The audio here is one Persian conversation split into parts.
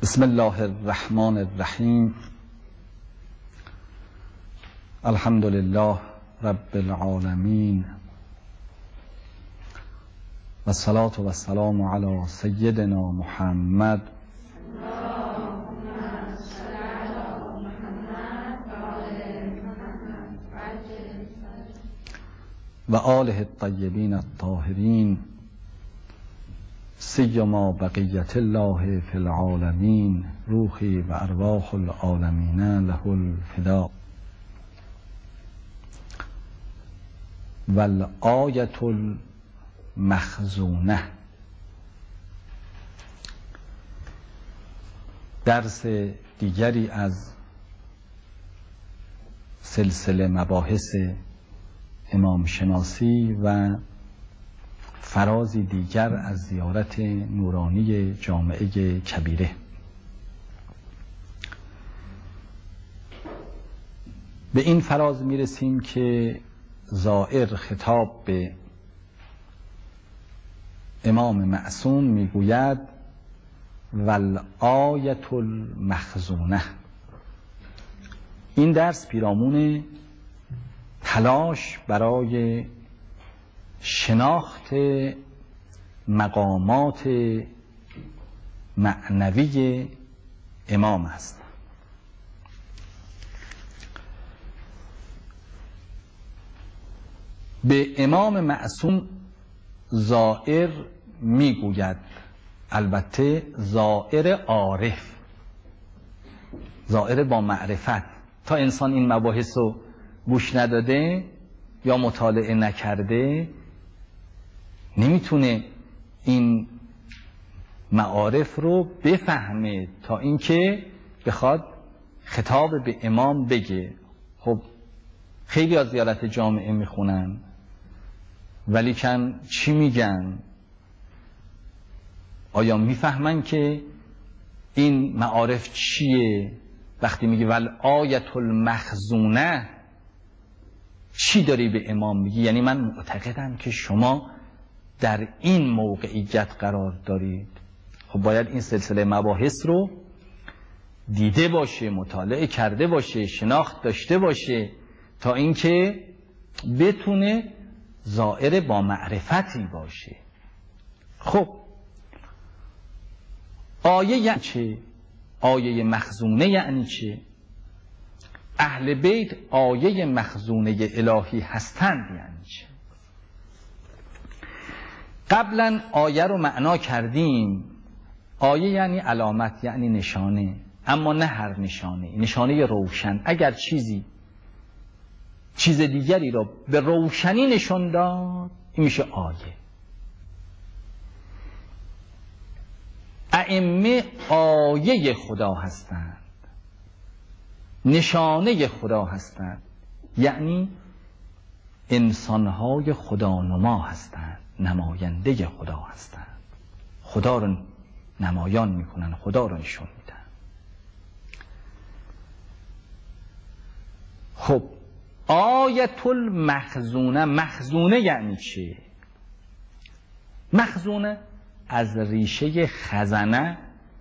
بسم الله الرحمن الرحیم. الحمد لله رب العالمین و الصلاة و السلام علی سیدنا محمد و آله الطیبین الطاهرین سیما بقیت الله فی العالمین روحی و ارواح العالمین له الفداء. و الآیة المخزونه. درس دیگری از سلسله مباحث امام شناسی و فرازی دیگر از زیارت نورانی جامعه کبیره. به این فراز میرسیم که زائر خطاب به امام معصوم میگوید والآیة المخزونه. این درس پیرامون تلاش برای شناخت مقامات معنوی امام است. به امام معصوم زائر میگوید، البته زائر عارف، زائر با معرفت. تا انسان این مباحث رو گوش نداده یا مطالعه نکرده نمیتونه این معارف رو بفهمه تا اینکه بخواد خطاب به امام بگه. خب خیلی از زیارت جامعه میخونن ولیکن چی میگن؟ آیا میفهمن که این معارف چیه؟ وقتی میگه والآیة المخزونه چی داری به امام میگی؟ یعنی من معتقدم که شما در این موقعیت قرار دارید. خب باید این سلسله مباحث رو دیده باشه، مطالعه کرده باشه، شناخت داشته باشه تا اینکه بتونه زائر با معرفتی باشه. خب آیه یعنی چه؟ آیه مخزونه یعنی چه؟ اهل بیت آیه مخزونه الهی هستند یعنی چه؟ قبلا آیه رو معنا کردیم. آیه یعنی علامت، یعنی نشانه، اما نه هر نشانه، نشانه روشن. اگر چیز دیگری رو به روشنی نشان داد این میشه آیه. ائمه آیه خدا هستند، نشانه خدا هستند، یعنی انسانهای خدانما هستند، نماینده خدا هستند، خدا رو نمایان میکنن، خدا رو نشون میدن. خب آیة المخزونه، مخزونه یعنی چه؟ مخزونه از ریشه خزنه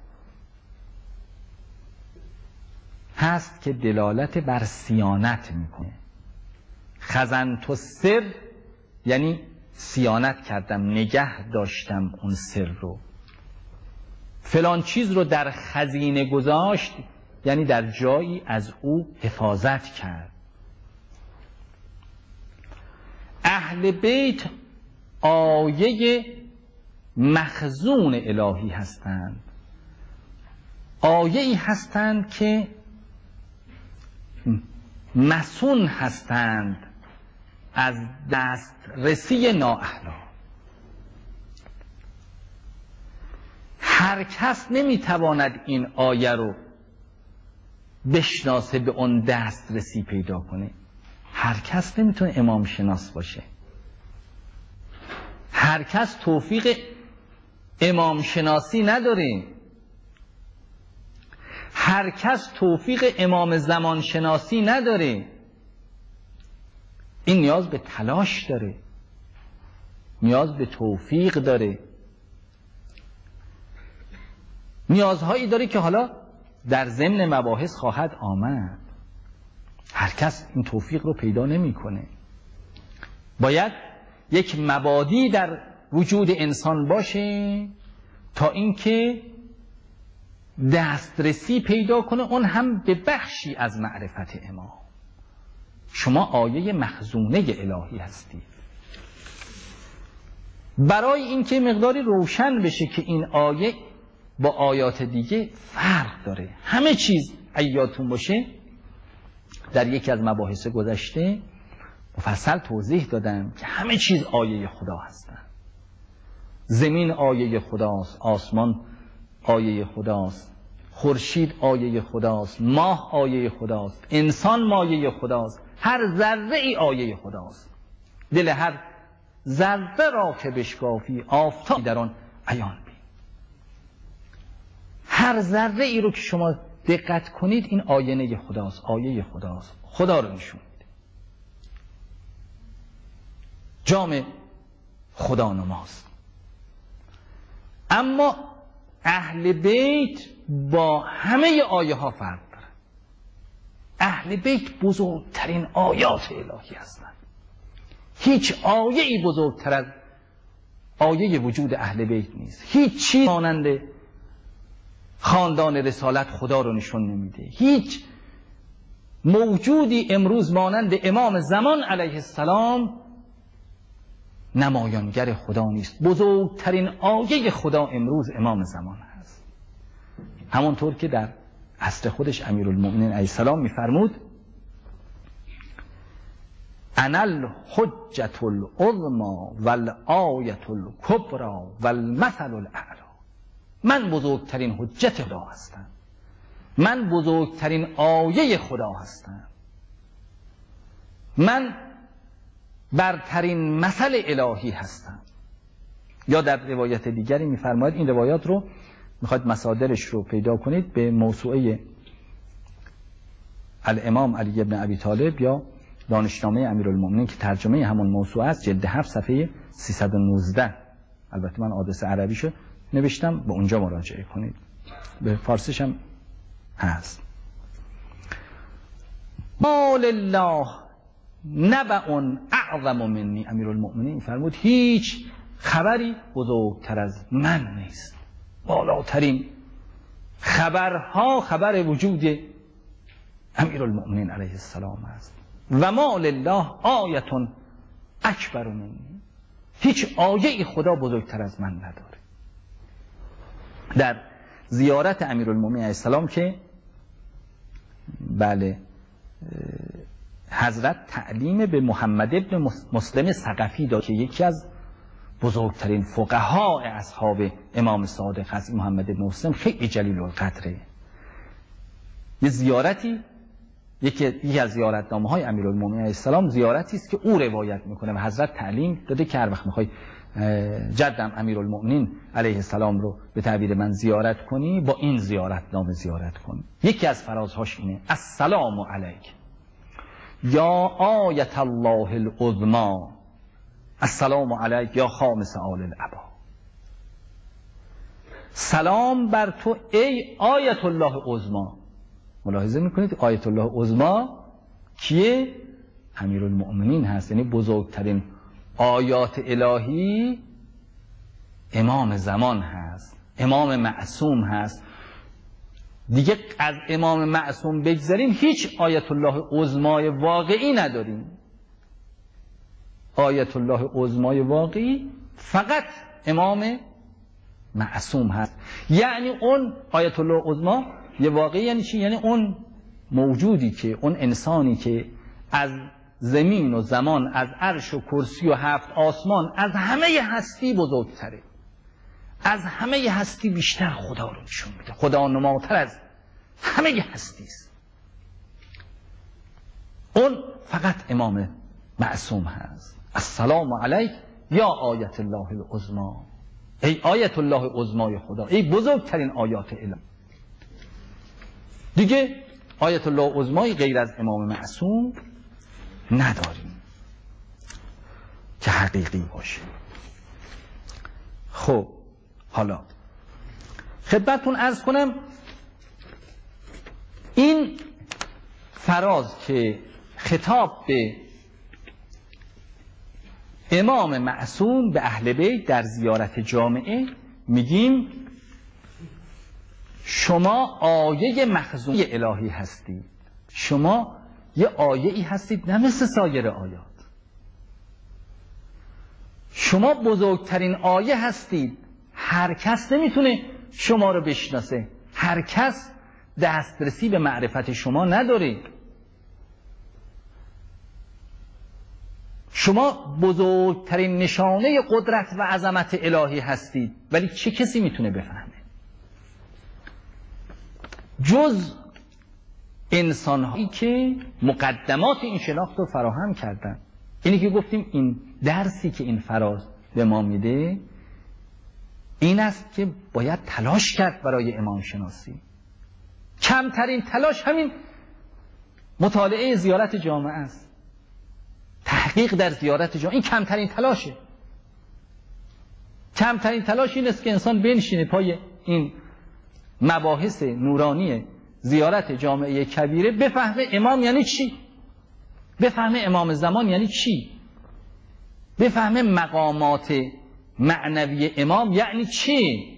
هست که دلالت بر صیانت میکنه. خزنت السر یعنی صیانت کردم، نگه داشتم اون سر رو. فلان چیز رو در خزینه گذاشت یعنی در جایی از او حفاظت کرد. اهل بیت آیه مخزون الهی هستند، آیه‌ای هستند که مصون هستند از دسترسی نااهلان. هر کس نمیتواند این آیه رو بشناسه، به اون دسترسی پیدا کنه. هر کس نمیتونه امام شناس باشه. هر کس توفیق امام شناسی نداره. هر کس توفیق امام زمان شناسی نداره. این نیاز به تلاش داره، نیاز به توفیق داره. نیازهایی داره که حالا در ضمن مباحث خواهد آمد. هر کس این توفیق رو پیدا نمیکنه. باید یک مبادی در وجود انسان باشه تا اینکه دسترسی پیدا کنه، اون هم به بخشی از معرفت امام. شما آیه مخزونه الهی هستید. برای اینکه مقداری روشن بشه که این آیه با آیات دیگه فرق داره، همه چیز یادتون باشه در یکی از مباحث گذشته مفصل توضیح دادم که همه چیز آیه خدا هستن. زمین آیه خداست، آسمان آیه خداست، خورشید آیه خداست، ماه آیه خداست، انسان مایه خداست، هر ذره ای آیه خداست. دل هر ذره را که بشکافی آفتاب در آن عیان بین. هر ذره ای رو که شما دقت کنید این آینه خداست، آیه خداست، خدا رو نشون میده. جام خدا نماست. اما اهل بیت با همه آیه ها فرق دارن. اهل بیت بزرگترین آیات الهی هستند. هیچ آیه ای بزرگتر از آیه وجود اهل بیت نیست. هیچ چیز مانند خاندان رسالت خدا رو نشون نمیده. هیچ موجودی امروز مانند امام زمان علیه السلام نمایانگر خدا نیست. بزرگترین آیه خدا امروز امام زمان هست. همونطور که در عصر خودش امیرالمؤمنین علیه السلام میفرمود انا الحجة العظمی والآیة الکبری والمثل الاعلی. من بزرگترین حجت خدا هستم، من بزرگترین آیه خدا هستم، من برترین مثل الهی هستم. یا در روایت دیگری میفرماید، این روایات رو میخواید مصادرش رو پیدا کنید به موسوعه الامام علی ابن ابی طالب یا دانشنامه امیرالمؤمنین که ترجمه همون موسوعه است، جلد 7 صفحه 319. البته من آدرس عربیشو نوشتم، به اونجا مراجعه کنید. به فارسیش هم هست. ما لله نبأ اعظم منی. امیرالمؤمنین فرمود هیچ خبری بزرگتر از من نیست. بالاترین خبرها خبر وجود امیرالمؤمنین علیه السلام است. و ما لله آیه اکبر منی. هیچ آیه خدا بزرگتر از من نداره. در زیارت امیرالمؤمنین علیه السلام که بله حضرت تعلیم به محمد ابن مسلم ثقفی داد که یکی از بزرگترین فقهای اصحاب امام صادق هست. محمد ابن مسلم خیلی جلیل القدره. یه زیارتی یکی از زیارتنامه های امیرالمؤمنین علیه السلام زیارتی است که او روایت میکنه و حضرت تعلیم داده که هر وقت میخوای جدم امیرالمؤمنین علیه السلام رو به تعبیر من زیارت کنی با این زیارتنامه زیارت کن. یکی از فرازهاش اینه السلام علیک یا آیت الله العظمی، السلام علیک یا خامس آل العبا. سلام بر تو ای آیت الله عظمی. ملاحظه میکنید آیت الله عظمی کیه؟ امیرالمؤمنین هست. یعنی بزرگترین آیات الهی امام زمان هست، امام معصوم هست. دیگه از امام معصوم بگذاریم هیچ آیت الله عظمی واقعی نداریم. آیت الله عظمی واقعی فقط امام معصوم هست. یعنی اون آیت الله عظمی یه واقعی یعنی چی؟ یعنی اون موجودی که اون انسانی که از زمین و زمان، از عرش و کرسی و 7 آسمان، از همه هستی بزرگتره، از همه هستی بیشتر خدا رو نشون میده. خدا نماتر از همه هستی است. اون فقط امام معصوم هست. السلام علیک یا آیت الله العظمی. ای آیت الله عظمی خدا، ای بزرگترین آیات الهی. دیگه آیت الله عظمی غیر از امام معصوم نداریم که حقیقی باشه. خب حالا خدمتتون عرض کنم این فراز که خطاب به امام معصوم به اهل بیت در زیارت جامعه میگیم شما آیه مخزون الهی هستید، شما یه آیه ای هستید نه مثل سایر آیات، شما بزرگترین آیه هستید، هر کس نمیتونه شما رو بشناسه، هر کس دسترسی به معرفت شما نداره، شما بزرگترین نشانه قدرت و عظمت الهی هستید، ولی چه کسی میتونه بفهمه؟ جز انسان‌هایی که مقدمات این شناخت رو فراهم کردن. اینی که گفتیم این درسی که این فراز به ما میده این است که باید تلاش کرد برای امام شناسی. کمترین تلاش همین مطالعه زیارت جامعه است، تحقیق در زیارت جامعه، این کمترین تلاشه. کمترین تلاش این است که انسان بنشینه پای این مباحث نورانی زیارت جامعه کبیره بفهمه امام یعنی چی، بفهمه امام زمان یعنی چی، بفهمه مقامات معنوی امام یعنی چی.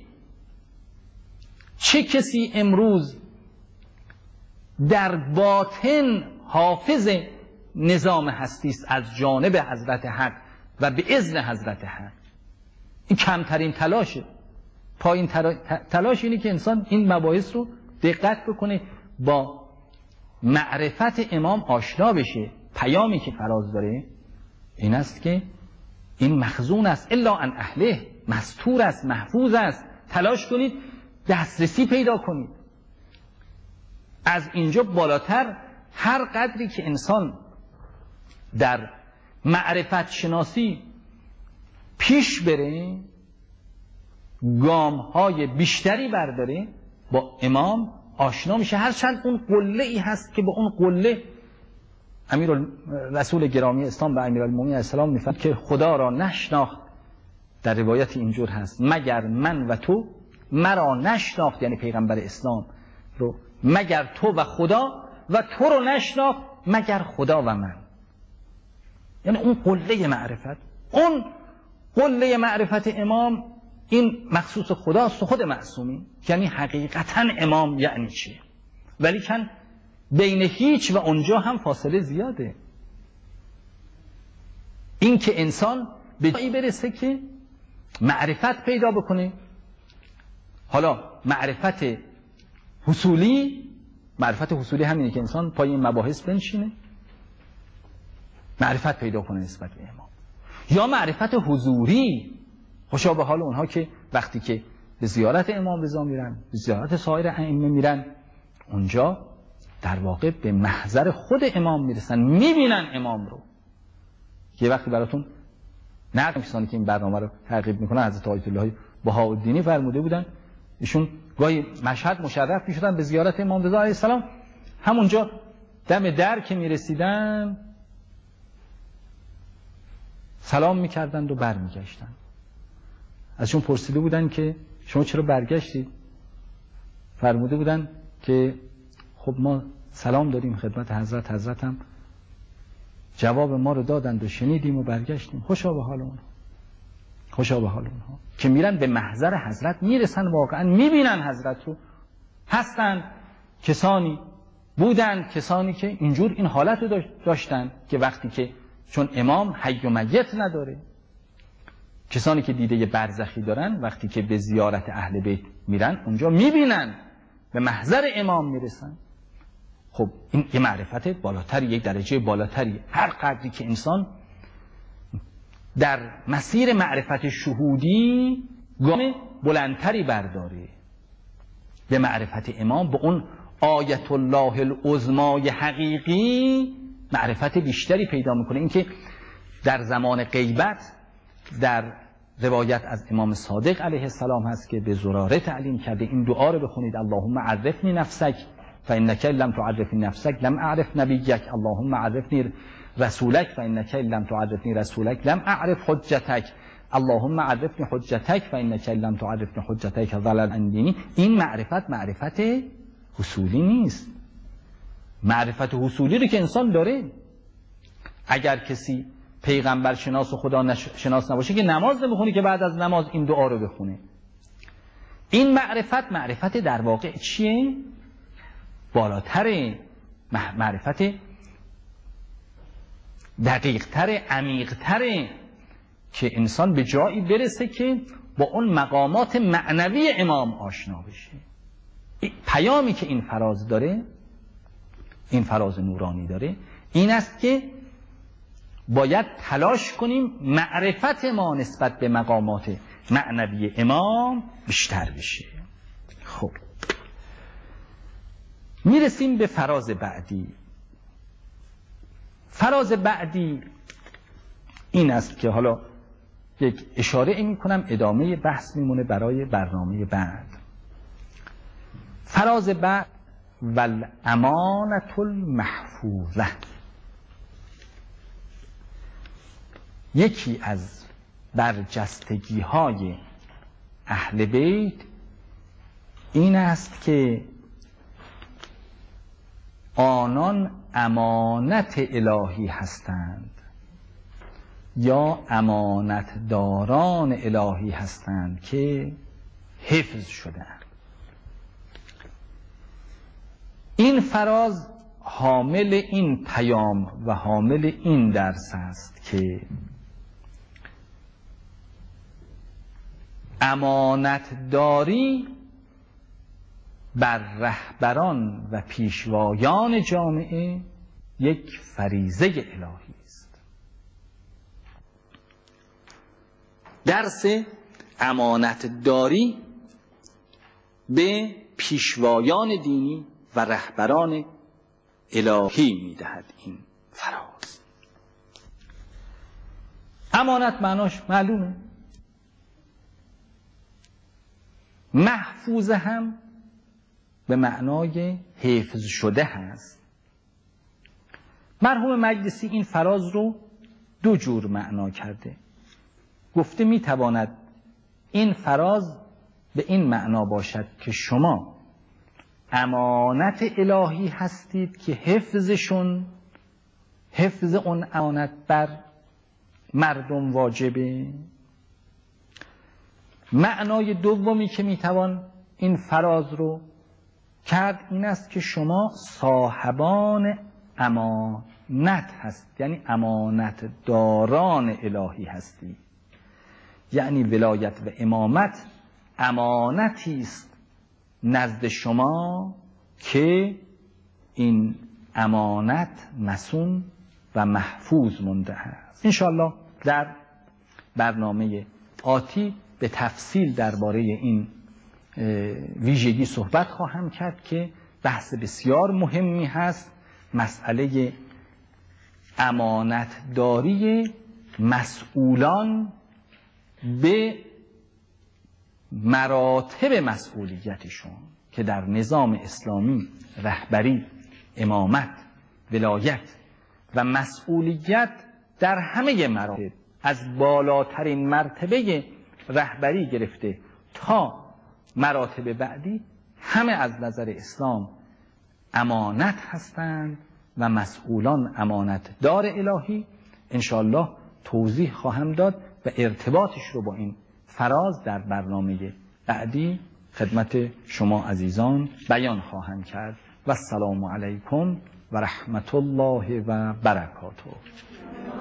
چه کسی امروز در باطن حافظ نظام هستی است از جانب حضرت حق و به اذن حضرت حق؟ این کمترین تلاشه. پایین تلاش اینه که انسان این مباحث رو دقت بکنه، با معرفت امام آشنا بشه. پیامی که فراز داره این است که این مخزون است الا عن اهله، مستور است، محفوظ است، تلاش کنید دسترسی پیدا کنید. از اینجا بالاتر هر قدری که انسان در معرفت شناسی پیش بره، گام های بیشتری برداره، با امام آشنا میشه. هرچند اون قله ای هست که با اون قله رسول گرامی اسلام به امیرالمومنین علیه السلام میفرماید که خدا را نشناخت، در روایت اینجور هست، مگر من و تو، مرا نشناخت یعنی پیغمبر اسلام رو، مگر تو و خدا، و تو رو نشناخت مگر خدا و من. یعنی اون قله معرفت، اون قله معرفت امام این مخصوص خداست و خود معصومین. یعنی حقیقتا امام یعنی چی؟ ولی کن بین هیچ و اونجا هم فاصله زیاده. این که انسان به جایی برسه که معرفت پیدا بکنه، حالا معرفت حصولی، معرفت حصولی همینه که انسان پای این مباحث بنشینه معرفت پیدا کنه نسبت به امام، یا معرفت حضوری، خوشا به حال اونها که وقتی که به زیارت امام رضا میرن، به زیارت سایر ائمه میرن، اونجا در واقع به محضر خود امام میرسن، میبینن امام رو. یه وقتی براتون نقل کسانی که این برنامه رو تعقیب میکنن حضرت آیت الله بهاءالدینی فرموده بودن، ایشون گاهی مشهد مشرف میشدن به زیارت امام رضا علیه السلام، همونجا دم در که میرسیدن سلام میکردند و برمیگشتن. ازشون پرسیده بودن که شما چرا برگشتید؟ فرموده بودن که خب ما سلام داریم خدمت حضرت، حضرت هم جواب ما رو دادند و شنیدیم و برگشتیم. خوشا به حال اونها، خوشا به حال اونها که میرن به محضر حضرت میرسن، واقعا میبینن حضرت رو. هستن کسانی بودن، کسانی که اینجور این حالت رو داشتن که وقتی که چون امام حی و میت نداره، کسانی که دیده برزخی دارن وقتی که به زیارت اهل بیت میرن اونجا میبینن، به محضر امام میرسن. خب این یه معرفت بالاتری، یک درجه بالاتری. هر قدری که انسان در مسیر معرفت شهودی گام بلندتری برداره به معرفت امام، به اون آیت الله العظمای حقیقی معرفت بیشتری پیدا میکنه. اینکه در زمان غیبت در روایت از امام صادق علیه السلام هست که به زراره تعلیم کرده این دعا رو بخونید: اللهم عرفنی نفسک فانک لم تعرفنی نفسک لم اعرف نبیک، اللهم عرفنی رسولک فانک لم تعرفنی رسولک لم اعرف حجتک، اللهم عرفنی حجتک و انک لم تعرفنی حجتک ضلل عن دینی. این معرفت حصولی نیست. معرفت حصولی رو که انسان داره. اگر کسی پیغمبر شناس و خدا شناس نباشه که نماز نمیخونه که بعد از نماز این دعا رو بخونه. این معرفت در واقع چیه؟ بالاتره، معرفت دقیقتره، عمیقتره، که انسان به جایی برسه که با اون مقامات معنوی امام آشنا بشه. پیامی که این فراز داره، این فراز نورانی داره، این است که باید تلاش کنیم معرفت ما نسبت به مقامات معنوی امام بیشتر بشه. خب میرسیم به فراز بعدی. فراز بعدی این است که حالا یک اشاره می کنم، ادامه بحث میمونه برای برنامه بعد. فراز بعد والامانة المحفوظه. یکی از برجستگی های اهل بیت این است که آنان امانت الهی هستند یا امانتداران الهی هستند که حفظ شدند. این فراز حامل این پیام و حامل این درس است که امانتداری بر رهبران و پیشوایان جامعه یک فریضه الهی است. درس امانتداری به پیشوایان دینی و رهبران الهی میدهد این فراز. امانت معناش معلومه، محفوظ هم به معنای حفظ شده هست. مرحوم مجلسی این فراز رو دو جور معنا کرده. گفته میتواند این فراز به این معنا باشد که شما امانت الهی هستید که حفظ اون امانت بر مردم واجبه. معنای دومی که میتوان این فراز رو کرد این است که شما صاحبان امانت هست، یعنی امانت داران الهی هستی. یعنی ولایت و امامت امانتی است نزد شما که این امانت مصون و محفوظ مونده است. انشاءالله در برنامه آتی به تفصیل درباره این ویژگی صحبت خواهم کرد که بحث بسیار مهمی هست. مسئله امانتداری مسئولان به مراتب مسئولیتشون که در نظام اسلامی رهبری، امامت، ولایت و مسئولیت در همه مراتب از بالاترین مرتبه رهبری گرفته تا مراتب بعدی همه از نظر اسلام امانت هستند و مسئولان امانت دار الهی. انشاءالله توضیح خواهم داد و ارتباطش رو با این فراز در برنامه بعدی خدمت شما عزیزان بیان خواهم کرد. و السلام علیکم و رحمت الله و برکاته.